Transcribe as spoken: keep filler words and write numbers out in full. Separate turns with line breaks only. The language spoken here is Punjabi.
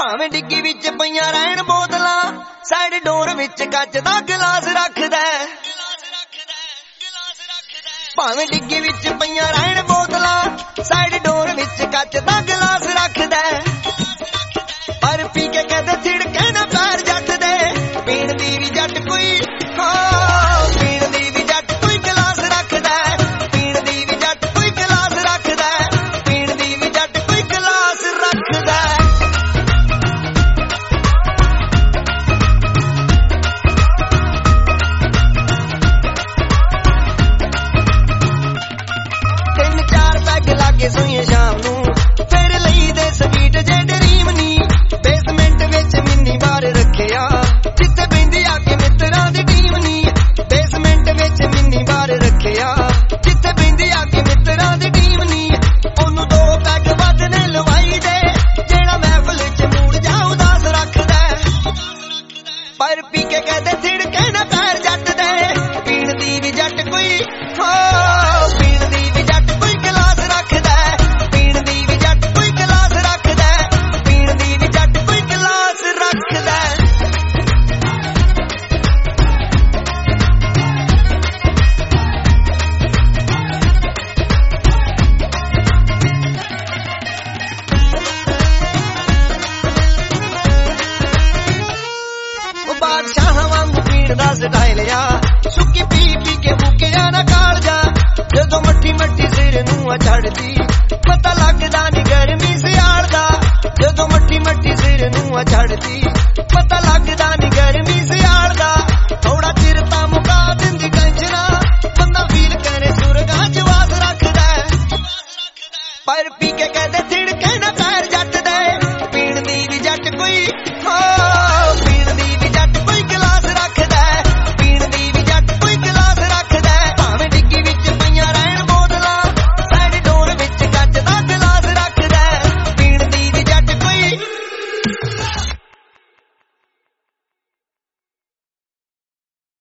ਭਾਵੇਂ ਡਿੱਗੀ ਵਿੱਚ ਪਈਆਂ ਰਹਿਣ ਬੋਤਲਾਂ ਸਾਈਡ ਡੋਰ ਵਿੱਚ ਕੱਚ ਦਾ ਗਲਾਸ ਰੱਖਦਾ ਭਾਵੇਂ ਡਿੱਗੀ ਵਿੱਚ ਪਈਆਂ ਰਹਿਣ ਬੋਤਲਾਂ ਸਾਈਡ ਡੋਰ ਵਿੱਚ ਕੱਚ ਦਾ ਗਲਾਸ ਰੱਖਦਾ ਪਰ ਪੀ ਕੇ ਕਦੇ ਥਿੜਕੇ ਨਾ ਪੈਰ ਜੱਟ ਦੇ ਪੀਣ ਦੀ ਵੀ ਜੱਟ ਕੋਈ ਹਾਂ ਪੀਣ ਦੀ ਵੀ ਜੱਟ ਕੋਈ ਗਲਾਸ ਰੱਖਦਾ ਪੀਣ ਦੀ ਵੀ ਜੱਟ ਕੋਈ ਗਲਾਸ ਰੱਖਦਾ ਪੀਣ ਦੀ ਵੀ ਜੱਟ ਕੋਈ ਗਲਾਸ ਰੱਖਦਾ ਤਿੰਨ ਚਾਰ ਪੈਗ ਲਾਗੇ ਸੋਈਏ ਸ਼ਾਮ ਨੂੰ ਫਿਰ ਲਈ ਦੇ ਸਵੀਟ ਜੇ ਡਰੀਮ ਨੀ ਬੇਸਮੈਂਟ ਵਿੱਚ ਮਿੰਨੀ ਬਾਰ ਰੱਖਿਆ ਜਿੱਥੇ ਬੈਂਦੀ ਆ ਕੇ ਮਿੱਤਰਾਂ ਦੀ ਟੀਮ ਨੀ ਬੇਸਮੈਂਟ ਵਿੱਚ ਮਿੰਨੀ ਬਾਰ ਰੱਖਿਆ ਜਿੱਥੇ ਬੈਂਦੀ ਆ ਕੇ ਮਿੱਤਰਾਂ ਦੀ ਟੀਮ ਨੀ ਉਹਨੂੰ ਦੋ ਪੈਗ ਵੱਧ ਨੇ ਲਵਾਈ ਦੇ ਜਿਹੜਾ ਮਹਿਫਲ ਚ ਮੂਡ ਜਾ ਉਦਾਸ ਰੱਖਦਾ ਪਰ ਪੀ ਕੇ ਕਹਦੇ ਥਿੜਕੇ ਨਾ ਪੈਰ ਜੱਟ ਦੇ ਪੀਣ ਦੀ ਵੀ ਜੱਟ ਕੋਈ ਹਾਂ ਪੀਣ ਦੀ ਵੀ ਜੱਟ ਕੋਈ ਗਲਾਸ ਰੱਖਦਾ ਪੀਣ ਦੀ ਵੀ ਜੱਟ ਕੋਈ ਗਲਾਸ ਰੱਖਦਾ ਪੀਣ ਦੀ ਵੀ ਜੱਟ ਕੋਈ ਗਲਾਸ ਰੱਖਦਾ ਉਹ ਬਾਦਸ਼ਾਹ ਵਾਂਗੂ ਪੀਣ ਦਾ ਸਟਾਈਲ ਆ ਸੁੱਕੀ ਪੀ ਪੀ ਕੇ ਮੁੱਕਿਆ ਨਾ ਕਾਲਜਾ ਜਦੋਂ ਮੱਠੀ ਮੱਠੀ ਸਿਰ ਨੂੰ ਆ ਛੱਡਦੀ ਪਤਾ ਲੱਗਦਾ ਨੀ ਗਰਮੀ ਸਿਆਲ ਦਾ ਜਦੋਂ ਮੱਠੀ ਮੱਠੀ ਸਿਰ ਨੂੰ ਆ ਛੱਡਦੀ ਪਤਾ ਲੱਗਦਾ ਨੀ ਗਰਮੀ ਸਿਆਲ ਦਾ ਥੋੜਾ ਚਿਰ ਤਾਂ ਮੁਕਾ ਦਿੰਦੀ ਟੈਨਸ਼ਨਾਂ ਬੰਦਾ ਫੀਲ ਕਰੇ ਸੁਰਗਾਂ ਚ ਵਾਸ ਰੱਖਦਾ ਪਰ ਪੀ ਕੇ ਕਹਦੇ ਥਿੜਕੇ ਨਾ